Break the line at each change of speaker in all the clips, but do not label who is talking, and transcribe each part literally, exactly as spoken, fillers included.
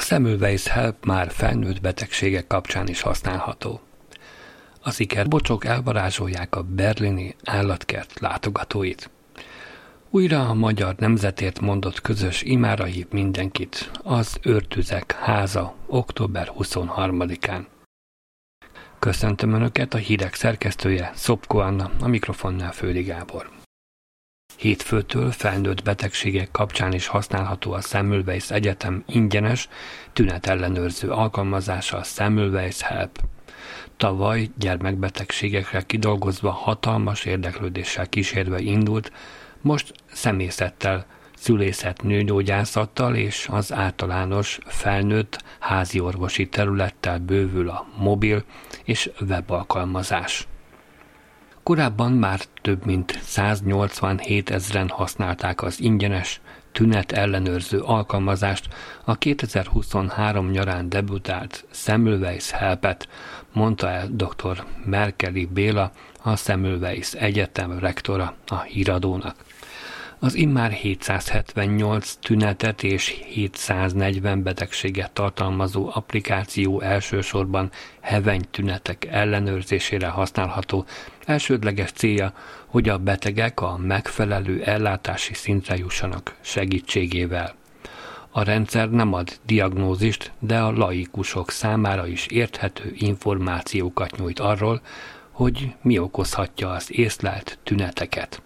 Semmelweis Help már felnőtt betegségek kapcsán is használható. Az ikerbocsok elvarázsolják a berlini állatkert látogatóit. Újra a Magyar Nemzetért mondott közös imára hív mindenkit az Őrtüzek háza október huszonharmadikán. Köszöntöm Önöket, a hírek szerkesztője Szopko Anna, a mikrofonnál Földi Gábor. Hétfőtől felnőtt betegségek kapcsán is használható a Semmelweis Egyetem ingyenes tünetellenőrző alkalmazása, a Semmelweis Help. Tavaly gyermekbetegségekre kidolgozva, hatalmas érdeklődéssel kísérve indult, most szemészettel, szülészet nőgyógyászattal és az általános felnőtt háziorvosi területtel bővül a mobil és web alkalmazás. Korábban már több mint száznyolcvanhét ezren használták az ingyenes tünet ellenőrző alkalmazást, a kétezer-huszonhárom nyarán debütált Semmelweis Helpet, mondta el dr. Merkeli Béla, a Semmelweis Egyetem rektora a Híradónak. Az immár hétszázhetvennyolc tünetet és hétszáznegyven betegséget tartalmazó applikáció elsősorban heveny tünetek ellenőrzésére használható. Elsődleges célja, hogy a betegek a megfelelő ellátási szintre jussanak segítségével. A rendszer nem ad diagnózist, de a laikusok számára is érthető információkat nyújt arról, hogy mi okozhatja az észlelt tüneteket.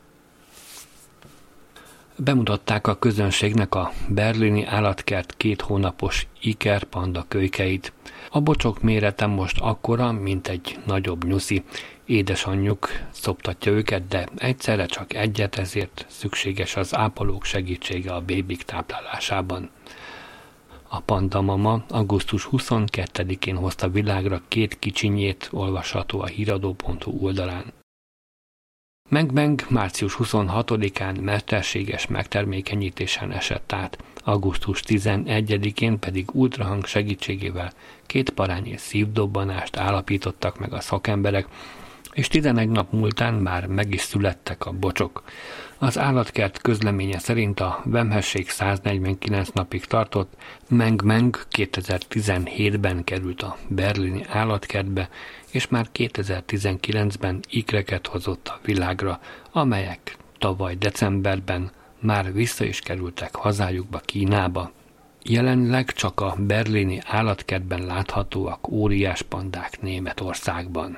Bemutatták a közönségnek a berlini állatkert két hónapos ikerpanda kölykeit. A bocsok mérete most akkora, mint egy nagyobb nyuszi. Édesanyjuk szoptatja őket, de egyszerre csak egyet, ezért szükséges az ápolók segítsége a bébik táplálásában. A pandamama augusztus huszonkettedikén hozta világra két kicsinyét, olvasható a híradó pont hu oldalán. Meng-Meng március huszonhatodikán mesterséges megtermékenyítésen esett át, augusztus tizenegyedikén pedig ultrahang segítségével két parányi szívdobbanást állapítottak meg a szakemberek, és tizenegy nap múltán már meg is születtek a bocsok. Az állatkert közleménye szerint a vemhesség száznegyvenkilenc napig tartott, Meng-Meng kétezer-tizenhétben került a berlini állatkertbe, és már kétezer-tizenkilencben ikreket hozott a világra, amelyek tavaly decemberben már vissza is kerültek hazájukba, Kínába. Jelenleg csak a berlini állatkertben láthatóak óriás pandák Németországban.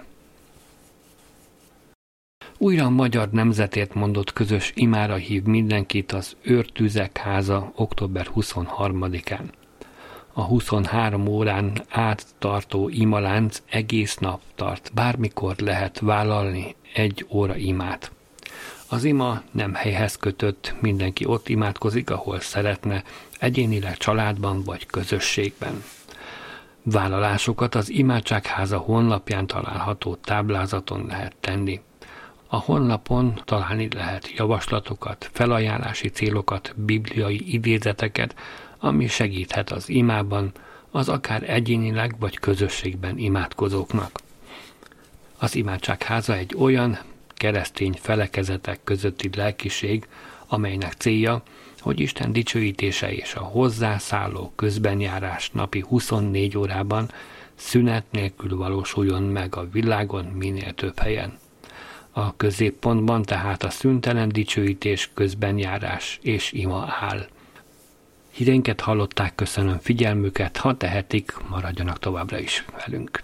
Újra a Magyar Nemzetért mondott közös imára hív mindenkit az Őrtüzek háza október huszonharmadikán. A huszonhárom órán át tartó imalánc egész nap tart, bármikor lehet vállalni egy óra imát. Az ima nem helyhez kötött, mindenki ott imádkozik, ahol szeretne, egyénileg, családban vagy közösségben. Vállalásokat az Imádságháza honlapján található táblázaton lehet tenni. A honlapon találni lehet javaslatokat, felajánlási célokat, bibliai idézeteket, ami segíthet az imában, az akár egyénileg vagy közösségben imádkozóknak. Az Imádságháza egy olyan keresztény felekezetek közötti lelkiség, amelynek célja, hogy Isten dicsőítése és a hozzászálló közbenjárás napi huszonnégy órában szünet nélkül valósuljon meg a világon minél több helyen. A középpontban tehát a szüntelen dicsőítés, közbenjárás és ima áll. Híreinket hallották, köszönöm figyelmüket, ha tehetik, maradjanak továbbra is velünk.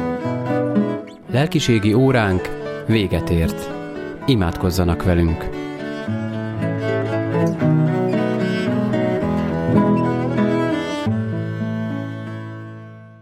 Lelkiségi óránk véget ért. Imádkozzanak velünk!